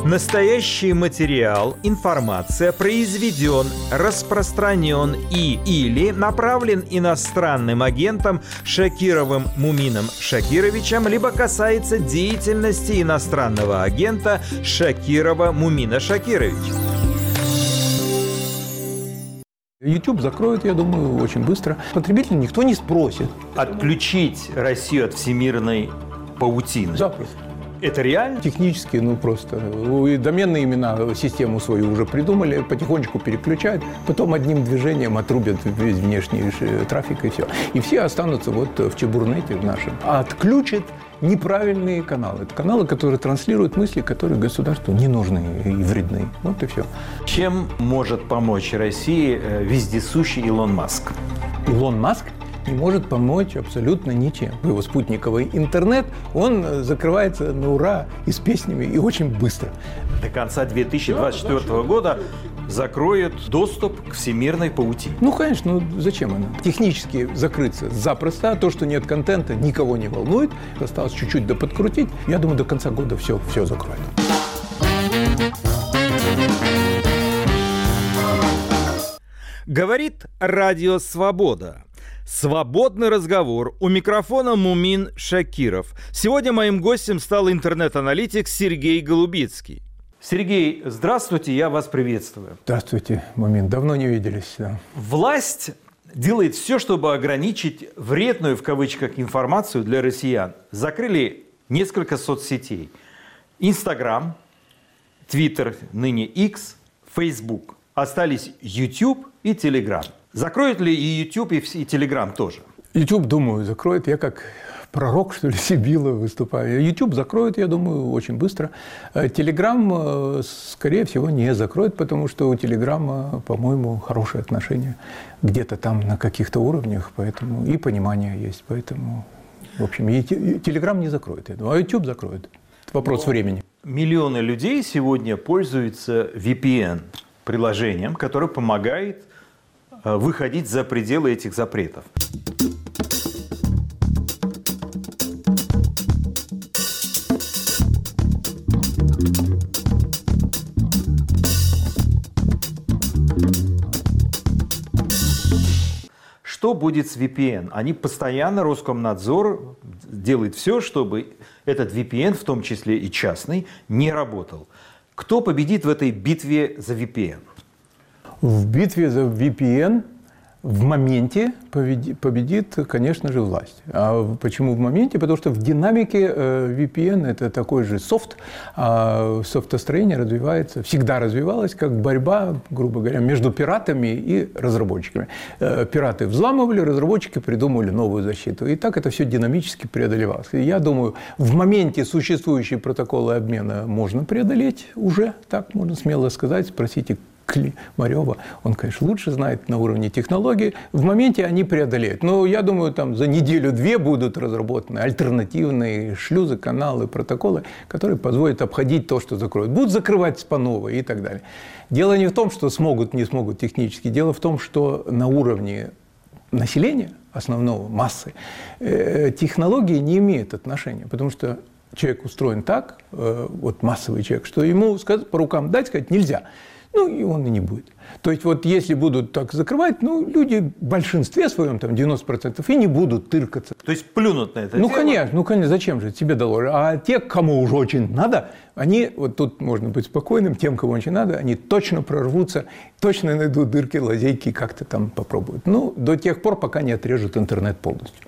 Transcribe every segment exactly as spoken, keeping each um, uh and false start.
Настоящий материал, информация произведен, распространен и или направлен иностранным агентом Шакировым Мумином Шакировичем, либо касается деятельности иностранного агента Шакирова Мумина Шакировича. YouTube закроют, я думаю, очень быстро. Потребителя никто не спросит. Отключить Россию от всемирной паутины. Запросто. Это реально? Технически, ну просто. И доменные имена, систему свою уже придумали, потихонечку переключают, потом одним движением отрубят весь внешний трафик и все. И все останутся вот в чебурнете в нашем. А отключат неправильные каналы. Это каналы, которые транслируют мысли, которые государству не нужны и вредны. Вот и все. Чем может помочь России вездесущий Илон Маск? Илон Маск не может помочь абсолютно ничем. Его спутниковый интернет, он закрывается на ура и с песнями, и очень быстро. До конца две тысячи двадцать четвёртого года закроют доступ к всемирной паутине. Ну, конечно, ну зачем она? Технически закрыться запросто, а то, что нет контента, никого не волнует. Осталось чуть-чуть доподкрутить. Я думаю, до конца года все, все закроют. Говорит Радио Свобода. Свободный разговор. У микрофона Мумин Шакиров. Сегодня моим гостем стал интернет-аналитик Сергей Голубицкий. Сергей, здравствуйте, я вас приветствую. Здравствуйте, Мумин. Давно не виделись. Да. Власть делает все, чтобы ограничить вредную, в кавычках, информацию для россиян. Закрыли несколько соцсетей. Инстаграм, Твиттер, ныне X, Фейсбук. Остались YouTube и Телеграм. Закроют ли и YouTube, и Telegram тоже? YouTube, думаю, закроет. Я как пророк, что ли, Сибила выступаю. YouTube закроет, я думаю, очень быстро. Telegram, скорее всего, не закроет, потому что у Telegram, по-моему, хорошие отношения где-то там на каких-то уровнях, поэтому и понимание есть. Поэтому, в общем, и Telegram не закроет, я думаю, а YouTube закроет. Это вопрос Но времени. Миллионы людей сегодня пользуются ви пи эн-приложением, которое помогает выходить за пределы этих запретов. Что будет с ви пи эн? Они постоянно, Роскомнадзор делает все, чтобы этот ви пи эн, в том числе и частный, не работал. Кто победит в этой битве за ви пи эн? В битве за ви пи эн в моменте победит, конечно же, власть. А почему в моменте? Потому что в динамике ви пи эн это такой же софт, а софтостроение развивается, всегда развивалось, как борьба, грубо говоря, между пиратами и разработчиками. Пираты взламывали, разработчики придумывали новую защиту. И так это все динамически преодолевалось. И я думаю, в моменте существующие протоколы обмена можно преодолеть уже, так можно смело сказать, спросите Климарева, он, конечно, лучше знает на уровне технологий, в моменте они преодолеют. Но я думаю, там за неделю-две будут разработаны альтернативные шлюзы, каналы, протоколы, которые позволят обходить то, что закроют. Будут закрывать по новой и так далее. Дело не в том, что смогут, не смогут технически. Дело в том, что на уровне населения, основного, массы, э, технологии не имеют отношения, потому что человек устроен так, э, вот массовый человек, что ему сказать, по рукам дать, сказать нельзя. Ну, и он и не будет. То есть, вот если будут так закрывать, ну, люди в большинстве своем, там, девяносто процентов, и не будут тыркаться. То есть, плюнут на это Ну, дело? конечно, ну, конечно, зачем же, тебе доложат. А те, кому уже очень надо, они, вот тут можно быть спокойным, тем, кому очень надо, они точно прорвутся, точно найдут дырки, лазейки, как-то там попробуют. Ну, до тех пор, пока не отрежут интернет полностью.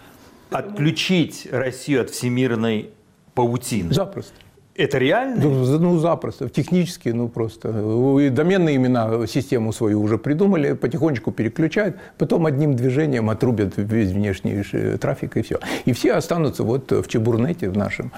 Отключить Россию от всемирной паутины? Запросто. Это реально? Ну, ну, запросто. Технически, ну, просто. И доменные имена, систему свою уже придумали, потихонечку переключают, потом одним движением отрубят весь внешний трафик и все. И все останутся вот в чебурнете в нашем,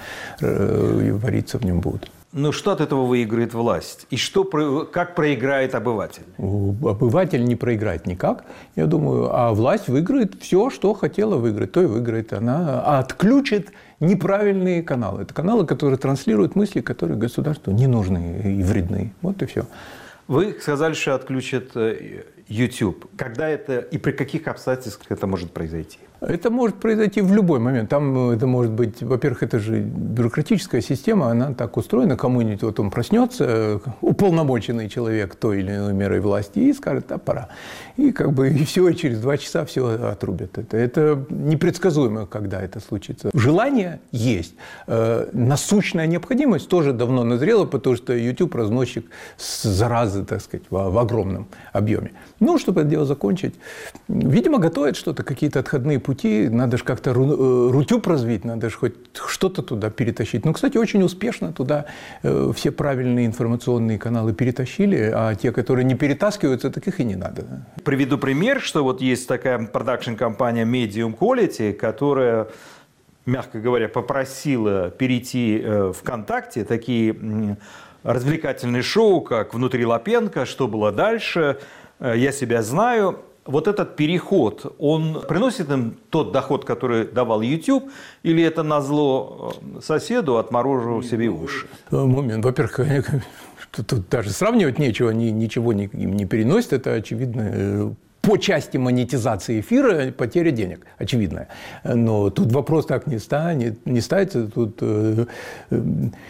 и вариться в нем будут. Ну, что от этого выиграет власть? И что, как проиграет обыватель? Обыватель не проиграет никак, я думаю, а власть выиграет все, что хотела выиграть, то и выиграет. Она отключит неправильные каналы. Это каналы, которые транслируют мысли, которые государству не нужны и вредны. Вот и все. Вы сказали, что отключат YouTube. Когда это и при каких обстоятельствах это может произойти? Это может произойти в любой момент. Там это может быть, во-первых, это же бюрократическая система, она так устроена, кому-нибудь вот он проснется, уполномоченный человек той или иной мерой власти, и скажет, да, пора. И как бы и все, и через два часа все отрубят. Это, это непредсказуемо, когда это случится. Желание есть. Насущная необходимость тоже давно назрела, потому что YouTube разносчик заразы, так сказать, в, в огромном объеме. Ну, чтобы это дело закончить, видимо, готовят что-то, какие-то отходные пути, надо же как-то Рутюб развить, надо же хоть что-то туда перетащить. Ну, кстати, очень успешно туда все правильные информационные каналы перетащили, а те, которые не перетаскиваются, таких и не надо. Приведу пример, что вот есть такая продакшн-компания Medium Quality, которая, мягко говоря, попросила перейти в ВКонтакте такие развлекательные шоу, как «Внутри Лапенко», «Что было дальше?», «Я себя знаю». Вот этот переход, он приносит им тот доход, который давал YouTube, или это назло соседу отморожил себе уши? Момент. Во-первых, тут, тут даже сравнивать нечего, они ничего не, им не переносят, это очевидно. По части монетизации эфира потеря денег, очевидная. Но тут вопрос так не, станет, не ставится, тут э, э,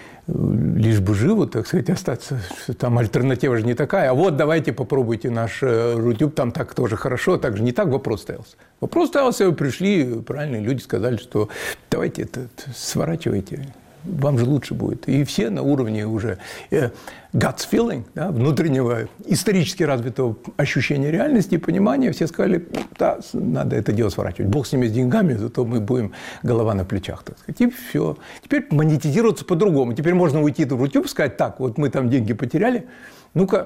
лишь бы живо, так сказать, остаться. Там альтернатива же не такая. А вот давайте попробуйте наш Рутюб, там так тоже хорошо. Так же не так вопрос ставился. Вопрос ставился, пришли правильные люди, сказали, что давайте это, сворачивайте. Вам же лучше будет. И все на уровне уже guts feeling, да, внутреннего исторически развитого ощущения реальности и понимания, все сказали, да, надо это дело сворачивать. Бог с ними, с деньгами, зато мы будем голова на плечах, так сказать. И все. Теперь монетизироваться по-другому. Теперь можно уйти в Рутюб, сказать, так, вот мы там деньги потеряли, ну-ка,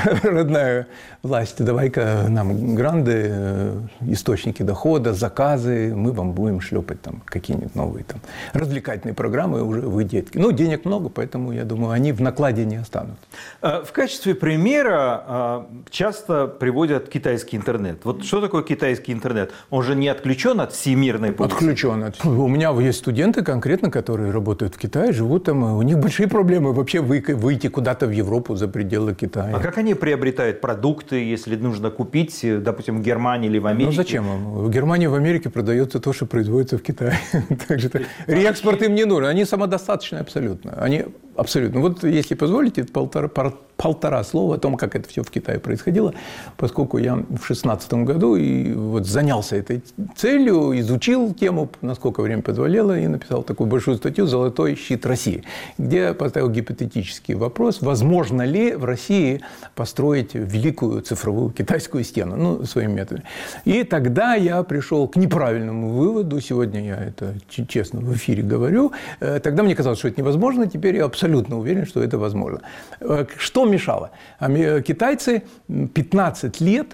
родная власть, давай-ка нам гранды, источники дохода, заказы, мы вам будем шлепать там какие-нибудь новые там развлекательные программы, уже вы детки. Ну, денег много, поэтому, я думаю, они в накладе не останутся. В качестве примера часто приводят китайский интернет. Вот что такое китайский интернет? Он же не отключен от всемирной публики? Отключен. У меня есть студенты конкретно, которые работают в Китае, живут там, у них большие проблемы вообще выйти куда-то в Европу за пределы Китая. А как они приобретают продукты, если нужно купить, допустим, в Германии или в Америке? Ну зачем им? В Германии, в Америке продается то, что производится в Китае. Так что реэкспорт им не нужен. Они самодостаточны абсолютно. Они абсолютно. Вот если позволите, полтора, полтора слова о том, как это все в Китае происходило, поскольку я в шестнадцатом году и вот занялся этой целью, изучил тему, насколько время позволяло, и написал такую большую статью «Золотой щит России», где я поставил гипотетический вопрос, возможно ли в России построить великую цифровую китайскую стену, ну, своими методами. И тогда я пришел к неправильному выводу, сегодня я это честно в эфире говорю, тогда мне казалось, что это невозможно, теперь я абсолютно уверен, что это возможно. Что мешало? Китайцы пятнадцать лет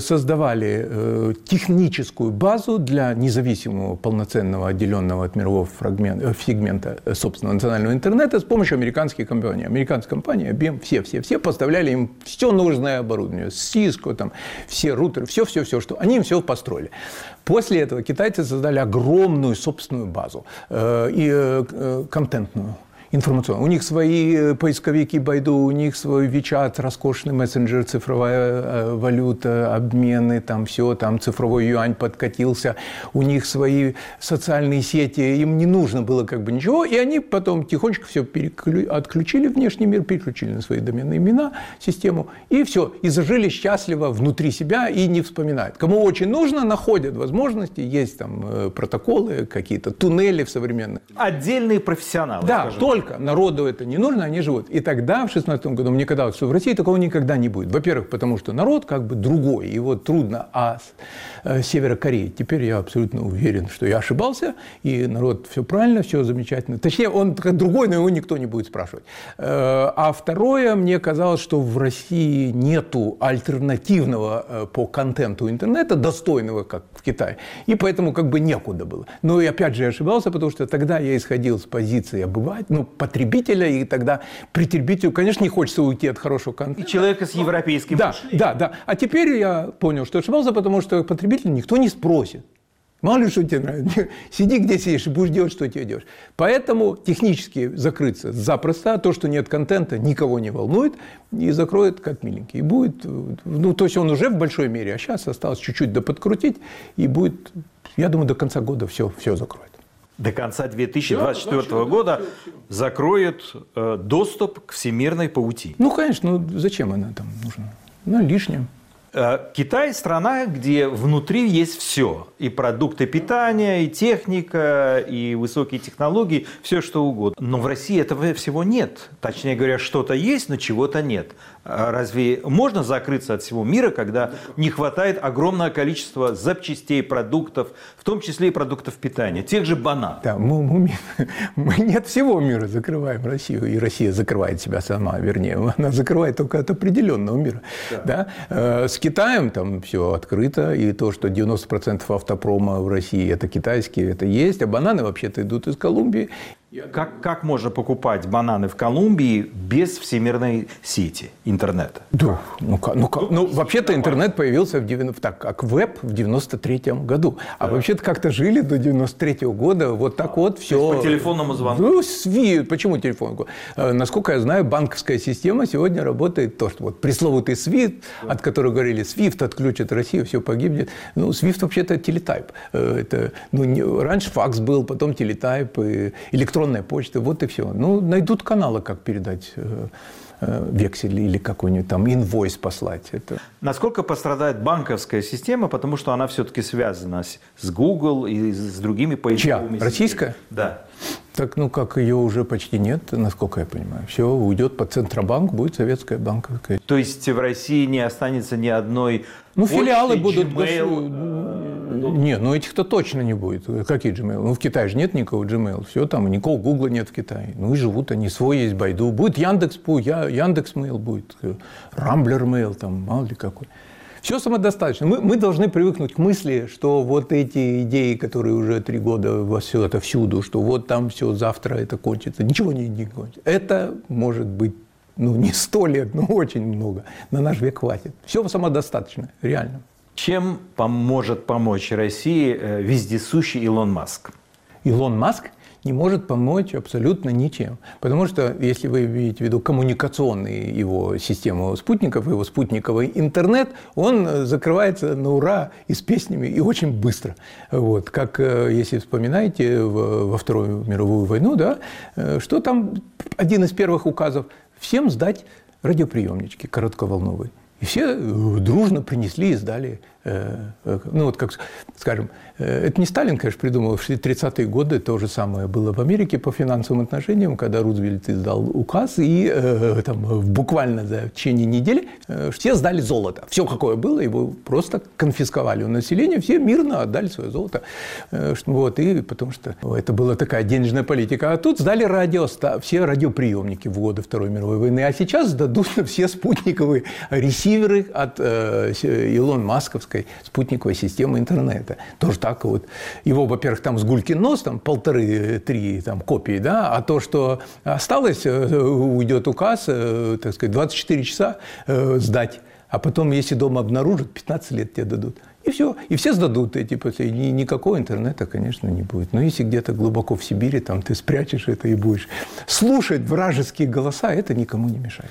создавали техническую базу для независимого, полноценного, отделенного от мирового фрагмента, сегмента собственного национального интернета с помощью американских компаний. Американские компании, ай би эм, все-все-все поставляли им все нужное оборудование, Cisco, там, все рутеры, все-все-все, что они им все построили. После этого китайцы создали огромную собственную базу э, и э, контентную. Информационно. У них свои поисковики Байду, у них свой WeChat, роскошный мессенджер, цифровая валюта, обмены, там все, там цифровой юань подкатился. У них свои социальные сети, им не нужно было как бы ничего. И они потом тихонечко все переклю... отключили внешний мир, переключили на свои доменные имена, систему. И все. И зажили счастливо внутри себя и не вспоминают. Кому очень нужно, находят возможности. Есть там протоколы, какие-то туннели в современных. Отдельные профессионалы. Да, скажем. Только народу это не нужно, они живут. И тогда, в шестнадцатом году, мне казалось, что в России такого никогда не будет. Во-первых, потому что народ как бы другой, его трудно, а с Севера Кореи. Теперь я абсолютно уверен, что я ошибался, и народ все правильно, все замечательно. Точнее, он другой, но его никто не будет спрашивать. А второе, мне казалось, что в России нету альтернативного по контенту интернета, достойного, как в Китае, и поэтому как бы некуда было. Но и опять же я ошибался, потому что тогда я исходил с позиции обывателя, ну, потребителя, и тогда потребителю, конечно, не хочется уйти от хорошего контента. И человека с европейским да, мышлением. Да, да. А теперь я понял, что ошибался, потому что потребителя никто не спросит. Мало ли, что тебе нравится. Сиди, где сидишь, и будешь делать, что тебе делаешь. Поэтому технически закрыться запросто. То, что нет контента, никого не волнует. И закроет как миленький. И будет... Ну, то есть он уже в большой мере, а сейчас осталось чуть-чуть доподкрутить. И будет, я думаю, до конца года все, все закроет. До конца две тысячи двадцать четвёртого года закроют э, доступ к всемирной паутине. Ну, конечно, ну зачем она там нужна? Ну, лишним. Э, Китай – страна, где внутри есть все. И продукты питания, и техника, и высокие технологии, все что угодно. Но в России этого всего нет. Точнее говоря, что-то есть, но чего-то нет. Разве можно закрыться от всего мира, когда не хватает огромного количества запчастей, продуктов, в том числе и продуктов питания, тех же бананов? Да, мы, мы, мы не от всего мира закрываем Россию, и Россия закрывает себя сама, вернее, она закрывает только от определенного мира. Да. Да? С Китаем там все открыто, и то, что девяносто процентов автопрома в России это китайские, это есть, а бананы вообще-то идут из Колумбии. Как, как можно покупать бананы в Колумбии без всемирной сети интернета? Да, ну, ну, ну, ну вообще-то интернет появился в девяносто, так, как веб в девяносто третьем году. А да. вообще-то как-то жили до девяносто третьего года. Вот так а, вот все. По телефонному звонку? Ну, свифт. Почему телефон? Насколько я знаю, банковская система сегодня работает то, что вот пресловутый свифт, да. от которого говорили, свифт отключит Россию, все погибнет. Ну, свифт вообще-то телетайп. Это, ну, не, раньше факс был, потом телетайп, и электронный почта, вот и все. Ну, найдут каналы, как передать э, э, вексель или какой-нибудь там инвойс послать. Это... Насколько пострадает банковская система, потому что она все-таки связана с, с Google и с другими поисковыми... Чья? Российская? Да. Так, ну, как ее уже почти нет, насколько я понимаю. Все уйдет под Центробанк, будет советская банковская. То есть в России не останется ни одной... Ну, почты, филиалы будут... Gmail, не, ну этих-то точно не будет. Какие Gmail? Ну, в Китае же нет никакого Gmail. Все там, никакого Гугла нет в Китае. Ну, и живут они, свой есть, Байду. Будет Яндекс.Пу, Яндекс.Мейл будет, Рамблер.Мейл, там, мало ли какой. Все самодостаточно. Мы, мы должны привыкнуть к мысли, что вот эти идеи, которые уже три года во все это всюду, что вот там все, завтра это кончится, ничего не, не кончится. Это может быть, ну, не сто лет, но очень много. На наш век хватит. Все самодостаточно, реально. Чем поможет помочь России вездесущий Илон Маск? Илон Маск не может помочь абсолютно ничем. Потому что, если вы имеете в виду коммуникационную его систему спутников, его спутниковый интернет, он закрывается на ура и с песнями, и очень быстро. Вот. Как, если вспоминаете, во Вторую мировую войну, да, что там один из первых указов – всем сдать радиоприемнички коротковолновые. И все дружно принесли и сдали. Ну, вот как, скажем, это не Сталин, конечно, придумал. В тридцатые годы то же самое было в Америке по финансовым отношениям, когда Рузвельт издал указ, и там, буквально за течение недели все сдали золото. Все, какое было, его просто конфисковали у населения, все мирно отдали свое золото. Вот, и потому что это была такая денежная политика. А тут сдали радио, все радиоприемники в годы Второй мировой войны. А сейчас сдадут все спутниковые ресиверы от Илон Масковской спутниковой системы интернета. Тоже так вот. Его, во-первых, там с гулькин нос, там полторы-три там, копии, да, а то, что осталось, уйдет указ, так сказать, двадцать четыре часа сдать. А потом, если дома обнаружат, пятнадцать лет тебе дадут. И все. И все сдадут эти последние. Никакого интернета, конечно, не будет. Но если где-то глубоко в Сибири, там ты спрячешь это и будешь слушать вражеские голоса, это никому не мешает.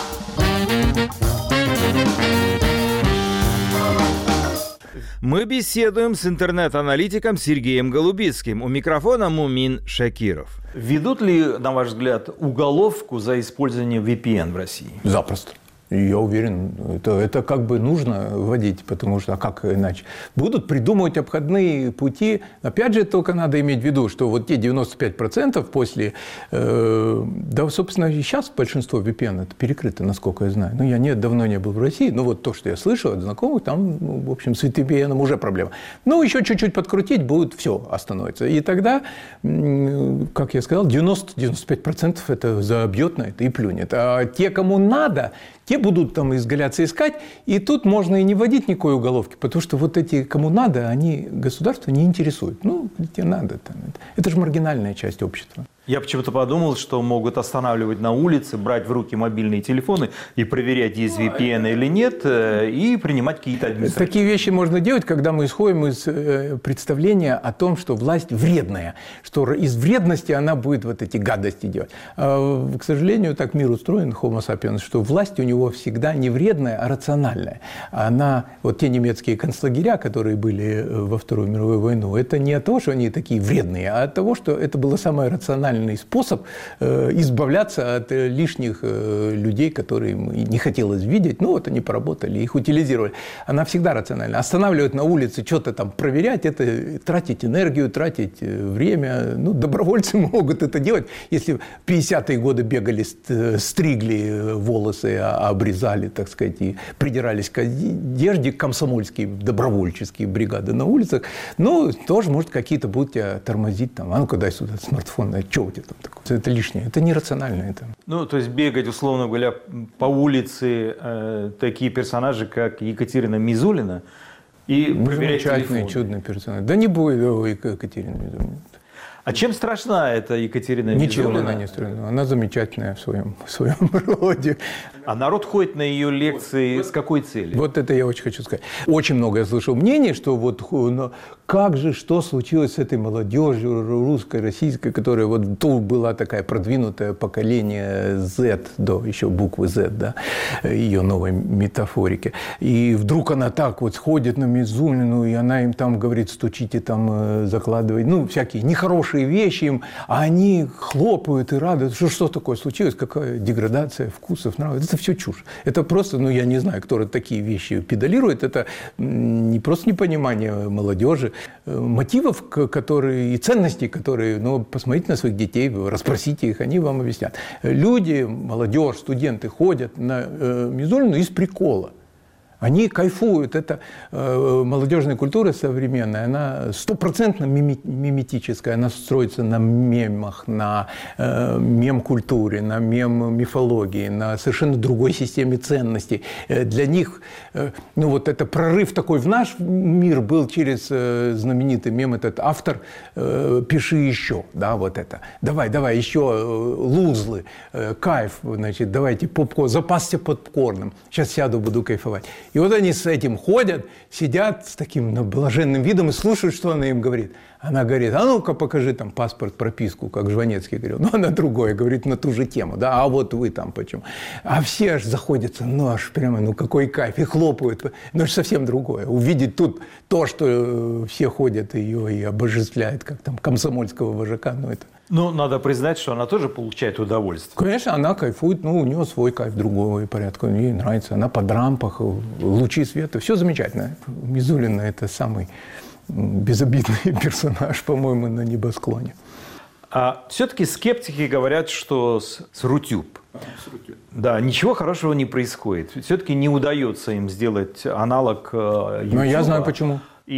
Мы беседуем с интернет-аналитиком Сергеем Голубицким. У микрофона Мумин Шакиров. Ведут ли, на ваш взгляд, уголовку за использование ви пи эн в России? Запросто. Я уверен, это, это как бы нужно вводить, потому что, а как иначе? Будут придумывать обходные пути. Опять же, только надо иметь в виду, что вот те девяносто пять процентов после... Э, да, собственно, и сейчас большинство ви пи эн это перекрыто, насколько я знаю. Ну, я не, давно не был в России, но вот то, что я слышал от знакомых, там, ну, в общем, с ви пи эн уже проблема. Ну, еще чуть-чуть подкрутить, будет все остановится. И тогда, как я сказал, девяносто - девяносто пять процентов это забьет на это и плюнет. А те, кому надо... Те будут там изгаляться искать, и тут можно и не вводить никакой уголовки, потому что вот эти, кому надо, они государство не интересуют. Ну, тебе надо. Там, это, это же маргинальная часть общества. Я почему-то подумал, что могут останавливать на улице, брать в руки мобильные телефоны и проверять, есть ви пи эн или нет, и принимать какие-то административные. Такие вещи можно делать, когда мы исходим из представления о том, что власть вредная, что из вредности она будет вот эти гадости делать. А, к сожалению, так мир устроен, Homo sapiens, что власть у него всегда не вредная, а рациональная. Она, вот те немецкие концлагеря, которые были во Вторую мировую войну, это не от того, что они такие вредные, а от того, что это было самое рациональное способ э, избавляться от э, лишних э, людей, которые не хотелось видеть. Ну, вот они поработали, их утилизировали. Она всегда рациональна. Останавливать на улице, что-то там проверять, это тратить энергию, тратить э, время. Ну, добровольцы могут это делать. Если в пятидесятые годы бегали, стригли волосы, обрезали, так сказать, и придирались к одежде, комсомольские, добровольческие бригады на улицах, ну, тоже, может, какие-то будут тебя тормозить. Там, а ну-ка, дай сюда смартфон, что у тебя там такое? Это лишнее, это нерационально. Это. Ну, то есть бегать, условно говоря, по улице э, такие персонажи, как Екатерина Мизулина, и ну, проверять замечательный, телефон. чудный персонаж. Да не будет о, Екатерина Мизулина. А чем страшна эта Екатерина Ничем Мизулина? она не страшна. Она замечательная в своем, в своем роде. А народ ходит на ее лекции вот, с какой целью? Вот это я очень хочу сказать. Очень много я слышал мнений, что вот ну, как же, что случилось с этой молодежью русской, российской, которая вот тут была такая продвинутое поколение Z, до еще буквы Z, да, ее новой метафорики. И вдруг она так вот сходит на Мизулину, и она им там говорит, стучите там, закладывайте, ну, всякие нехорошие вещи им, а они хлопают и радуются. Что, что такое случилось? Какая деградация вкусов, нравов? Это все чушь. Это просто, ну, я не знаю, кто такие вещи педалирует. Это не просто непонимание молодежи, мотивов, которые, и ценностей, которые, ну, посмотрите на своих детей, расспросите их, они вам объяснят. Люди, молодежь, студенты ходят на э, Мизулину из прикола. Они кайфуют. Это э, молодежная культура современная, она стопроцентно мими, миметическая, она строится на мемах, на э, мем-культуре, на мем-мифологии, на совершенно другой системе ценностей. Э, для них, э, ну вот это прорыв такой в наш мир был через э, знаменитый мем, этот автор э, «Пиши еще», да, вот это. Давай, давай, еще э, лузлы, э, кайф, значит, давайте попкорн, запасся попкорном, сейчас сяду, буду кайфовать. И вот они с этим ходят, сидят с таким ну, блаженным видом и слушают, что она им говорит. Она говорит, а ну-ка покажи там паспорт, прописку, как Жванецкий говорил. Ну, она другое, говорит на ту же тему, да, а вот вы там почему. А все аж заходятся, ну, аж прямо, ну, какой кайф, и хлопают. Ну, это совсем другое. Увидеть тут то, что все ходят ее и обожествляют, как там комсомольского вожака, ну, это... Ну, надо признать, что она тоже получает удовольствие. Конечно, она кайфует, но у нее свой кайф другого порядка. Ей нравится, она под рампах, лучи света, все замечательно. Мизулина – это самый безобидный персонаж, по-моему, на небосклоне. А все-таки скептики говорят, что с, с Рутюб, а, с Рутюб. Да, ничего хорошего не происходит. Все-таки не удается им сделать аналог YouTube. Но я знаю почему.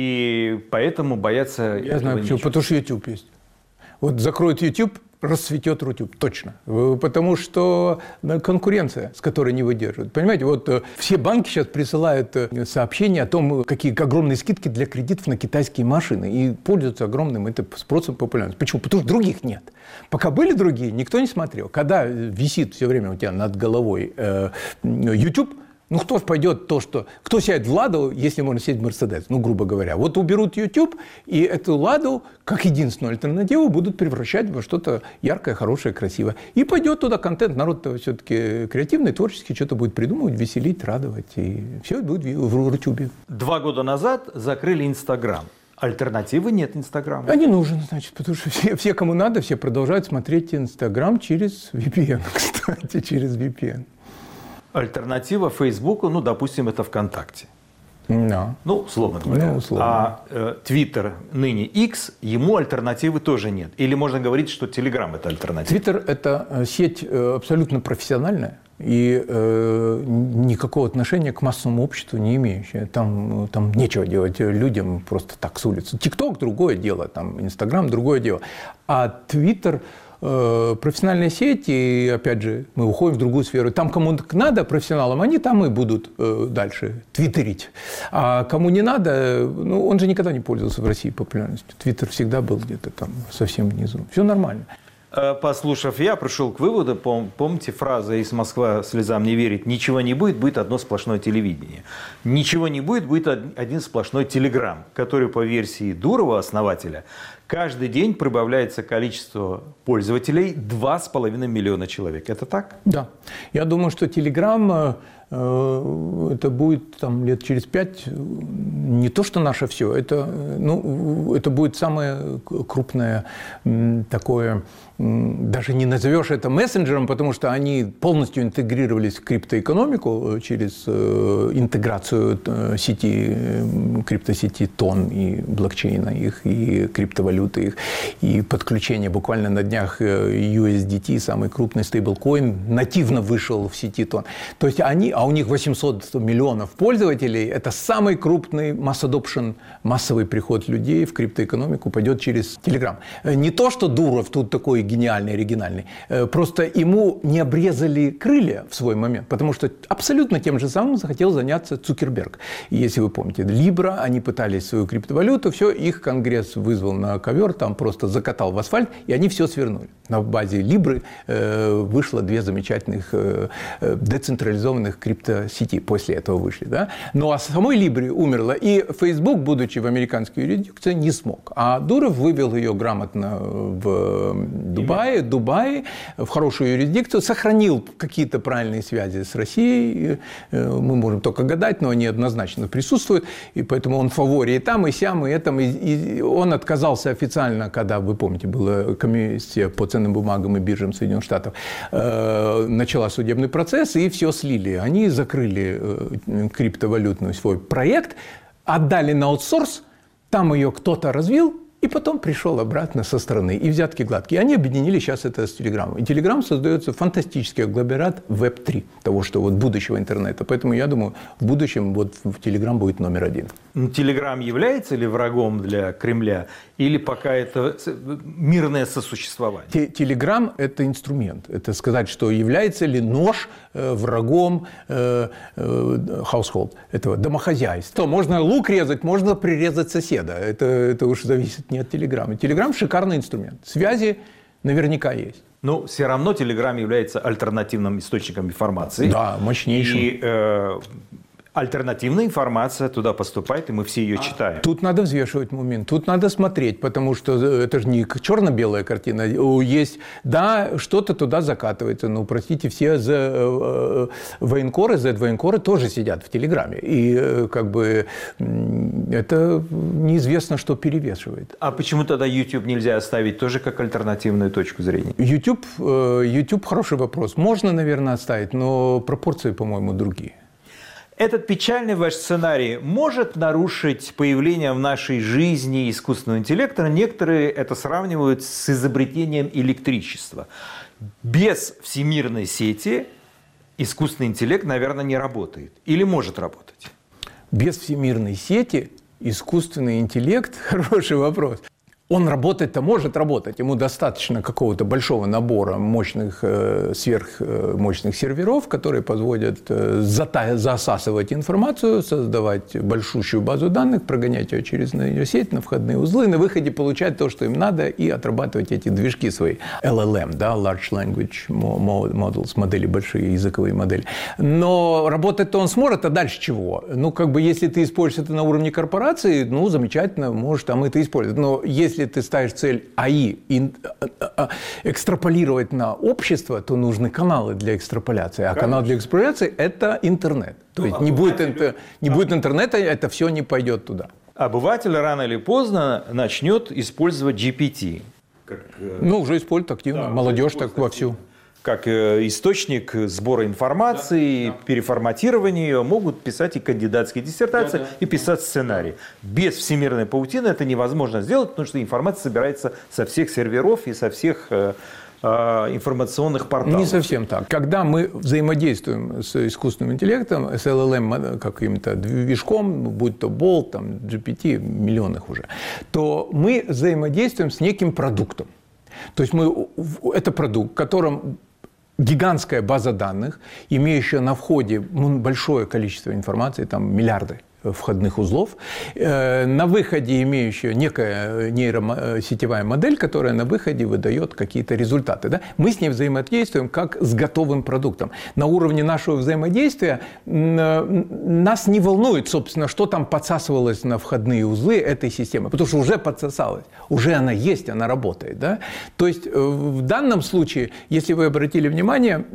И поэтому боятся... Я знаю почему, потому что YouTube есть. Вот закроют YouTube, расцветет Рутюб, точно. Потому что конкуренция, с которой не выдерживают. Понимаете, вот все банки сейчас присылают сообщения о том, какие огромные скидки для кредитов на китайские машины. И пользуются огромным это спросом, популярностью. Почему? Потому что других нет. Пока были другие, никто не смотрел. Когда висит все время у тебя над головой э, YouTube, ну, кто же пойдет то, что... Кто сядет в «Ладу», если можно сесть в «Мерседес», ну, грубо говоря. Вот уберут YouTube, и эту «Ладу», как единственную альтернативу, будут превращать во что-то яркое, хорошее, красивое. И пойдет туда контент. Народ-то все-таки креативный, творческий, что-то будет придумывать, веселить, радовать. И все будет в Рутюбе. Два года назад закрыли Инстаграм. Альтернативы нет Инстаграма. А не нужен, значит, потому что все, все, кому надо, все продолжают смотреть Инстаграм через ви пи эн, кстати, через ви пи эн. Альтернатива Фейсбуку, ну, допустим, это ВКонтакте. No. Ну, условно говоря. Ну, условно. А Твиттер, э, ныне X, ему альтернативы тоже нет. Или можно говорить, что Телеграм – это альтернатива? Твиттер – это сеть абсолютно профессиональная и э, никакого отношения к массовому обществу не имеющая. Там, там нечего делать людям просто так с улицы. ТикТок – другое дело, там Инстаграм – другое дело. А Твиттер – профессиональная сеть, и, опять же, мы уходим в другую сферу. Там, кому надо, профессионалам, они там и будут э, дальше твиттерить. А кому не надо, ну, он же никогда не пользовался в России популярностью. Твиттер всегда был где-то там совсем внизу. Все нормально. Послушав, я пришел к выводу, пом помните фраза «Из Москва слезам не верит», ничего не будет, будет одно сплошное телевидение. Ничего не будет, будет один сплошной телеграм, который по версии Дурова, основателя, каждый день прибавляется количество пользователей два с половиной миллиона человек. Это так? Да. Я думаю, что телеграм э, это будет там, лет через пять не то, что наше все, это, ну, это будет самое крупное такое... Даже не назовешь это мессенджером, потому что они полностью интегрировались в криптоэкономику через интеграцию сети, криптосети тон и блокчейна их, и криптовалюты их, и подключение буквально на днях ю эс ди ти, самый крупный стейблкоин, нативно вышел в сети тон. То есть они, а у них восемьсот миллионов пользователей, это самый крупный mass adoption, массовый приход людей в криптоэкономику пойдет через Telegram. Не то, что Дуров тут такой гениальный, оригинальный. Просто ему не обрезали крылья в свой момент, потому что абсолютно тем же самым захотел заняться Цукерберг. И если вы помните, Libra, они пытались свою криптовалюту, все, их Конгресс вызвал на ковер, там просто закатал в асфальт, и они все свернули. На базе Libra э, вышло две замечательных э, децентрализованных криптосети, после этого вышли. Да? Ну а самой Libra умерла, и Facebook, будучи в американской юрисдикции, не смог. А Дуров вывел ее грамотно в Дубае, Дубае, в хорошую юрисдикцию, сохранил какие-то правильные связи с Россией. Мы можем только гадать, но они однозначно присутствуют. И поэтому он в фаворе и там, и сям, и этом. И, и он отказался официально, когда, вы помните, была комиссия по ценным бумагам и биржам Соединенных Штатов, э, начала судебный процесс, и все слили. Они закрыли э, криптовалютный свой проект, отдали на аутсорс, там ее кто-то развил, и потом пришел обратно со стороны. И взятки гладкие. Они объединили сейчас это с Телеграмом. И Телеграм создается фантастический агломерат веб три, того, что вот будущего интернета. Поэтому я думаю, в будущем вот Телеграм будет номер один. Телеграм является ли врагом для Кремля? Или пока это мирное сосуществование? Телеграм – это инструмент. Это сказать, что является ли нож э, врагом э, э, household, этого домохозяйства. Можно лук резать, можно прирезать соседа. Это, это уж зависит не от Телеграма. Телеграм – шикарный инструмент. Связи наверняка есть. Но все равно Телеграм является альтернативным источником информации. Да, мощнейшим. И э, альтернативная информация туда поступает, и мы все ее читаем. Тут надо взвешивать момент, тут надо смотреть, потому что это же не черно-белая картина. Есть, да, что-то туда закатывается, но, простите, все за военкоры, зет-военкоры тоже сидят в Телеграме. И как бы это неизвестно, что перевешивает. А почему тогда YouTube нельзя оставить тоже как альтернативную точку зрения? YouTube, YouTube хороший вопрос. Можно, наверное, оставить, но пропорции, по-моему, другие. Этот печальный ваш сценарий может нарушить появление в нашей жизни искусственного интеллекта. Некоторые это сравнивают с изобретением электричества. Без всемирной сети искусственный интеллект, наверное, не работает. Или может работать? Без всемирной сети искусственный интеллект – хороший вопрос. Он работать-то может работать, ему достаточно какого-то большого набора мощных, сверхмощных серверов, которые позволят засасывать информацию, создавать большущую базу данных, прогонять ее через нейросеть на входные узлы, на выходе получать то, что им надо, и отрабатывать эти движки свои. эл эл эм, да, Large Language Models, модели, большие языковые модели. Но работать-то он сможет, а дальше чего? Ну, как бы, если ты используешь это на уровне корпорации, ну, замечательно, может, там это использовать. Но если ты ставишь цель эй ай экстраполировать на общество, то нужны каналы для экстраполяции. А Конечно. Канал для экстраполяции – это интернет. То ну, есть не будет, интер... не будет интернета, это все не пойдет туда. Обыватель рано или поздно начнет использовать джи пи ти. Как... Ну, уже используют активно. Да, молодежь так вовсю. Как источник сбора информации, да, да. переформатирования ее, могут писать и кандидатские диссертации, да, да. и писать сценарий. Без всемирной паутины это невозможно сделать, потому что информация собирается со всех серверов и со всех э, э, информационных порталов. Не совсем так. Когда мы взаимодействуем с искусственным интеллектом, с эл эл эм каким-то движком, будь то Bolt, там, джи пи ти, миллионных уже, то мы взаимодействуем с неким продуктом. То есть мы, это продукт, в котором гигантская база данных, имеющая на входе большое количество информации, там миллиарды входных узлов, на выходе имеющая некая нейросетевая модель, которая на выходе выдает какие-то результаты. Да? Мы с ней взаимодействуем как с готовым продуктом. На уровне нашего взаимодействия нас не волнует, собственно, что там подсасывалось на входные узлы этой системы, потому что уже подсосалось, уже она есть, она работает. Да? То есть в данном случае, если вы обратили внимание,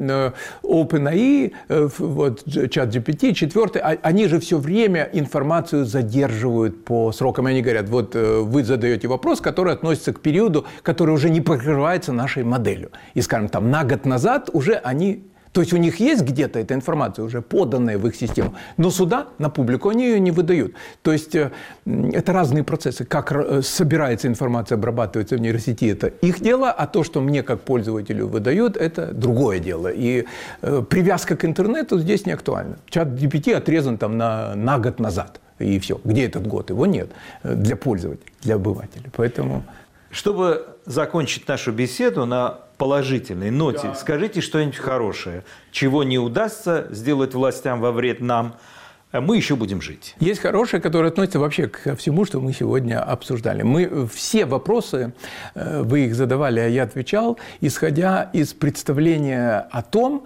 OpenAI, вот, ChatGPT, четвертый, они же все время информацию задерживают по срокам. Они говорят, вот вы задаете вопрос, который относится к периоду, который уже не покрывается нашей моделью. И, скажем, там на год назад уже они... То есть у них есть где-то эта информация, уже поданная в их систему, но сюда, на публику, они ее не выдают. То есть это разные процессы. Как собирается информация, обрабатывается в нейросети, это их дело, а то, что мне как пользователю выдают, это другое дело. И привязка к интернету здесь не актуальна. ChatGPT отрезан там на, на год назад, и все. Где этот год? Его нет для пользователя, для обывателя. Поэтому... Чтобы закончить нашу беседу на положительной ноте, да. Скажите что-нибудь хорошее, чего не удастся сделать властям во вред нам, мы еще будем жить. Есть хорошее, которое относится вообще ко всему, что мы сегодня обсуждали. Мы все вопросы, вы их задавали, а я отвечал, исходя из представления о том,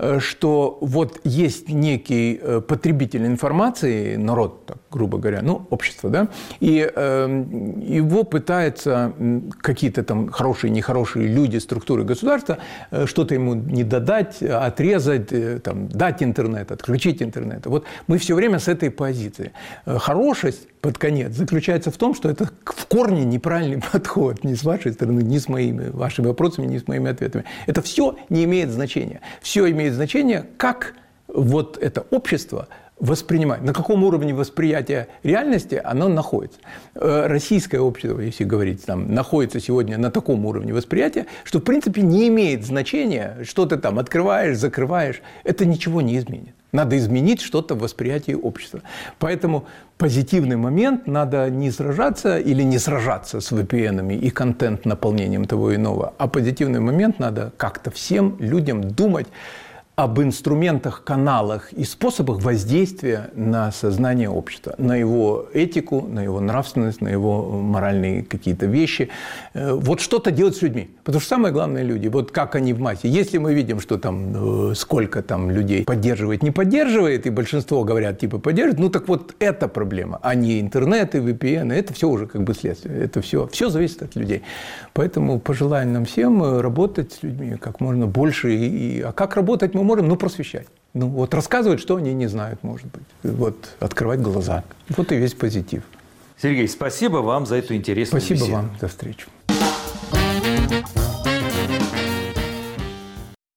что вот есть некий потребитель информации, народ, так, грубо говоря, ну, общество, да, и э, его пытаются какие-то там хорошие, нехорошие люди, структуры государства что-то ему не додать, отрезать, там, дать интернет, отключить интернет. Вот мы все время с этой позиции. Хорошесть под конец заключается в том, что это в корне неправильный подход ни с вашей стороны, ни с моими вашими вопросами, ни с моими ответами. Это все не имеет значения. Все имеет значение, как вот это общество воспринимать, на каком уровне восприятия реальности оно находится. Российское общество, если говорить, там, находится сегодня на таком уровне восприятия, что, в принципе, не имеет значения, что ты там открываешь, закрываешь. Это ничего не изменит. Надо изменить что-то в восприятии общества. Поэтому позитивный момент, надо не сражаться или не сражаться с ви пи эн-ами и контент-наполнением того и иного, а позитивный момент надо как-то всем людям думать об инструментах, каналах и способах воздействия на сознание общества, на его этику, на его нравственность, на его моральные какие-то вещи. Вот что-то делать с людьми. Потому что самое главное – люди. Вот как они в массе. Если мы видим, что там сколько там людей поддерживает, не поддерживает, и большинство говорят, типа, поддерживает, ну так вот это проблема, а не интернет и ви пи эн. Это все уже как бы следствие. Это все, все зависит от людей. Поэтому пожелаем нам всем работать с людьми как можно больше. И, а как работать мы можем? Ну, просвещать. Ну, вот рассказывать, что они не знают, может быть. Вот, открывать глаза. Вот и весь позитив. Сергей, спасибо вам за эту интересную спасибо беседу. Спасибо вам за встречу.